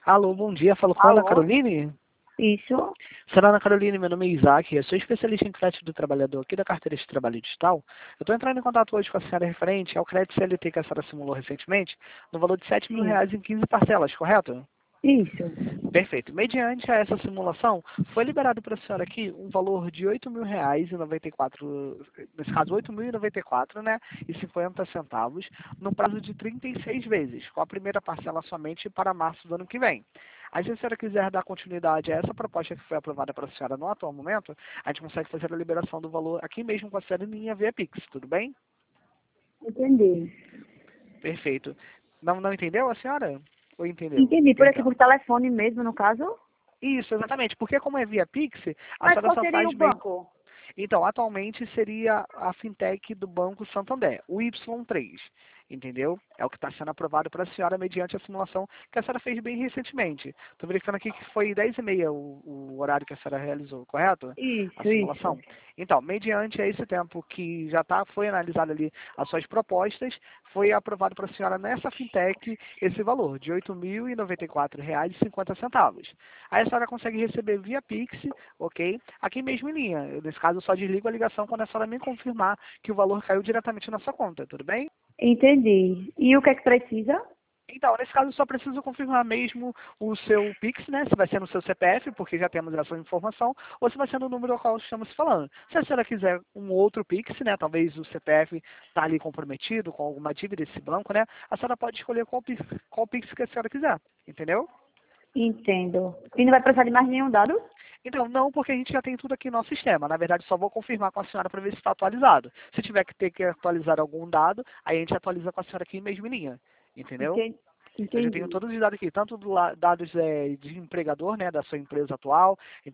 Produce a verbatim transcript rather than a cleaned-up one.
Alô, bom dia. Falo com a Ana Alô? Caroline. Isso. Senhora Ana Caroline, meu nome é Isaac, eu sou especialista em crédito do trabalhador aqui da carteira de trabalho digital. Eu estou entrando em contato hoje com a senhora referente ao crédito C L T que a senhora simulou recentemente, no valor de sete mil Sim. reais em quinze parcelas, correto? Isso. Perfeito. Mediante a essa simulação, foi liberado para a senhora aqui um valor de oito mil reais e noventa e quatro, nesse caso oito mil e noventa e quatro, né, e cinquenta centavos, no prazo de trinta e seis vezes, com a primeira parcela somente para março do ano que vem. Aí, se a senhora quiser dar continuidade a essa proposta que foi aprovada para a senhora no atual momento, a gente consegue fazer a liberação do valor aqui mesmo com a senhora em linha via Pix, tudo bem? Entendi. Perfeito. Não, não entendeu a senhora? Ou entendeu? Entendi. Por aqui Perdão. por telefone mesmo, no caso? Isso, exatamente. Porque como é via Pix, a Mas senhora qual só seria faz o bem. banco? Então, atualmente seria a fintech do Banco Santander, o Y três, entendeu? É o que está sendo aprovado para a senhora mediante a simulação que a senhora fez bem recentemente. Estou verificando aqui que foi dez e meia o, o horário que a senhora realizou, correto? A Isso, isso. simulação. Então, mediante a esse tempo que já tá, foi analisado ali as suas propostas, foi aprovado para a senhora nessa fintech esse valor de oito mil e noventa e quatro reais e cinquenta centavos. Aí a senhora consegue receber via Pix, ok? Aqui mesmo em linha. Eu, nesse caso, eu só desligo a ligação quando a senhora me confirmar que o valor caiu diretamente na sua conta, tudo bem? Entendi. E o que é que precisa? Então, nesse caso, eu só preciso confirmar mesmo o seu Pix, né? Se vai ser no seu C P F, porque já temos essa informação, ou se vai ser no número ao qual estamos falando. Se a senhora quiser um outro Pix, né? Talvez o C P F está ali comprometido com alguma dívida desse banco, né? A senhora pode escolher qual Pix, qual Pix que a senhora quiser, entendeu? Entendo. E não vai precisar de mais nenhum dado? Então, não, porque a gente já tem tudo aqui no nosso sistema. Na verdade, só vou confirmar com a senhora para ver se está atualizado. Se tiver que ter que atualizar algum dado, aí a gente atualiza com a senhora aqui mesmo em linha. Entendeu? Entendi. Eu já tenho Entendi. todos os dados aqui, tanto do la- dados é, de empregador, né, da sua empresa atual,